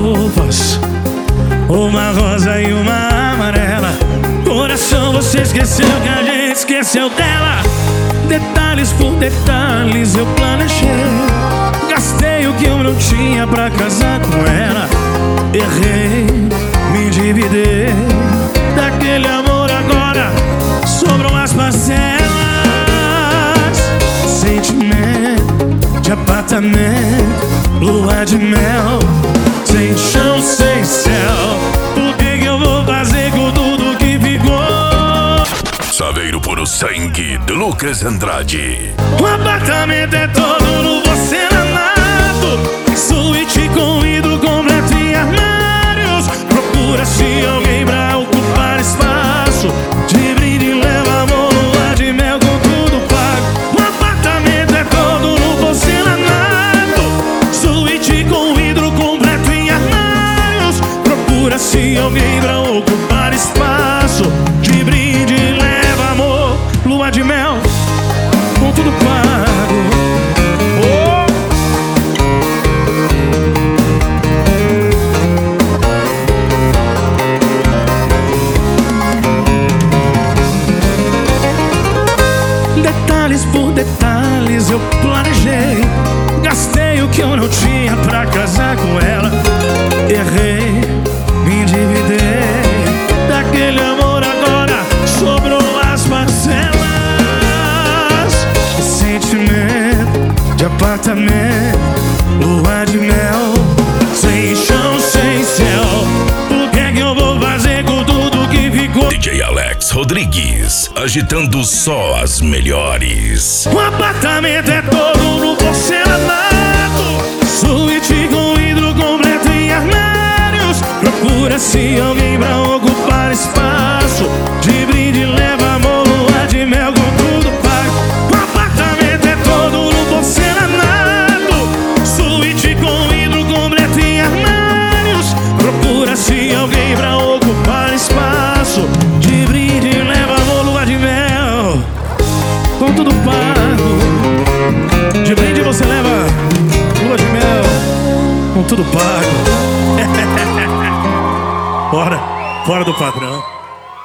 roupas, uma rosa e uma amarela. Coração, você esqueceu que a gente esqueceu dela. Detalhes por detalhes eu planejei. Gastei o que eu não tinha pra casar com ela. Errei, me endividei. Daquele amor agora sobram as parcelas. Sentimento de apartamento, lua de mel, sem chão, sem céu. O que eu vou fazer com tudo que ficou? Saveiro puro sangue de Lucas Andrade. O apartamento é todo no porcelanato, suíte com vidro completo e armários. Procura-se alguém pra ocupar espaço. De brinde leva amor, lua de mel com tudo pago. O apartamento é todo no porcelanato, suíte com vidro completo e armários. Procura-se alguém pra ocupar espaço. De brinde leva amor, lua de mel com tudo pago. Oh! Detalhes por detalhes eu planejei. Gastei o que eu não tinha pra casar com ela. Errei, me endividei. Daquele amor agora sobrou as parcelas. Sentimento de apartamento, lua de mel, sem chão, sem céu. O que é que eu vou fazer com tudo que ficou? DJ Alex Rodrigues, agitando só as melhores. O apartamento é todo no porcelanato, suíte com vidro completo e armários. Procura-se alguém pra ocupar espaço. De brinde leva amor, lua de mel com tudo pago. O apartamento é todo no porcelanato, suíte com vidro completo e armários. Procura-se alguém pra ocupar espaço. De brinde leva amor, lua de mel com tudo pago. De brinde você leva lua de mel com tudo pago. Fora do padrão.